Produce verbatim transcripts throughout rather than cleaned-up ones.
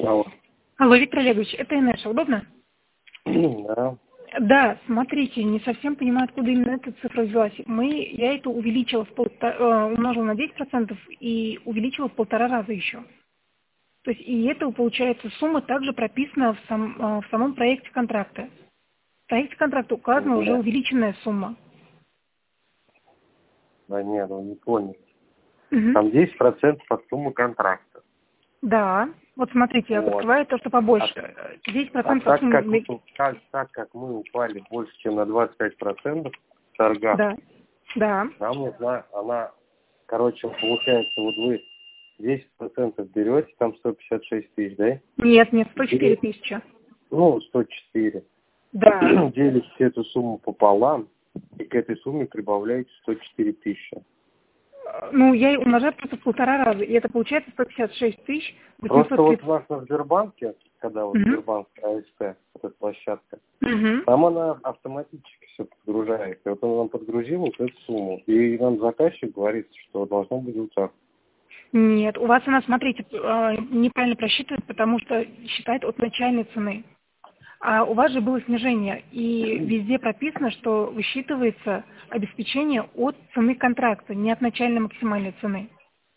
Алло. Алло, Виктор Олегович, это Инесса, удобно? Да. Да, смотрите, не совсем понимаю, откуда именно эта цифра взялась. Мы, я это увеличила в полтора, э, умножила на десять процентов и увеличила в полтора раза еще. То есть и это, получается, сумма также прописана в, сам, э, в самом проекте контракта. В проекте контракта указана уже Да. увеличенная сумма. Да нет, вы не поняли. Угу. Там десять процентов от суммы контракта. Да, вот смотрите, я Вот. открываю то, что побольше. десять А процентов от так как, суммы... мы- так, так как мы упали больше, чем на двадцать пять процентов в торгах, Да, да. нам нужна, она, короче, получается, вот вы десять процентов берете, там сто пятьдесят шесть тысяч, да? Нет, нет, сто четыре Берете, тысячи. ну, сто четыре. Да. Делите эту сумму пополам, и к этой сумме прибавляете сто четыре тысячи. Ну, я и умножаю просто в полтора раза, и это получается сто пятьдесят шесть тысяч Просто восемьсот вот тридцать. у нас на Сбербанке, когда вот Угу. Сбербанк АСТ, вот эта площадка, Угу. там она автоматически все подгружается. Вот он нам подгрузил вот эту сумму. И нам заказчик говорит, что должно быть вот так. Нет, у вас она, смотрите, э, неправильно просчитывает, потому что считает от начальной цены. А у вас же было снижение, и везде прописано, что высчитывается обеспечение от цены контракта, не от начальной максимальной цены.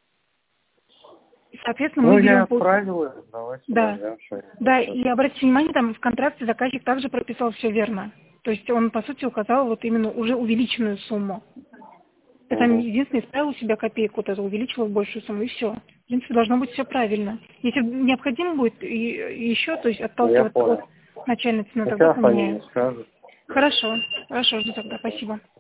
И, соответственно, Ну, мы я берем пол... отправил ее, давайте Да. подождем, что Да, и обратите внимание, там в контракте заказчик также прописал все верно. То есть он, по сути, указал вот именно уже увеличенную сумму. Я там Угу. единственное исправил у себя копейку, вот это увеличила в большую сумму, и все. В принципе, должно быть все правильно. Если необходимо будет и, и еще, то есть Ну, я отталкиваться понял. от начальной цены, тогда Сейчас они поменяем. мне скажут. Хорошо, хорошо, жду тогда, спасибо.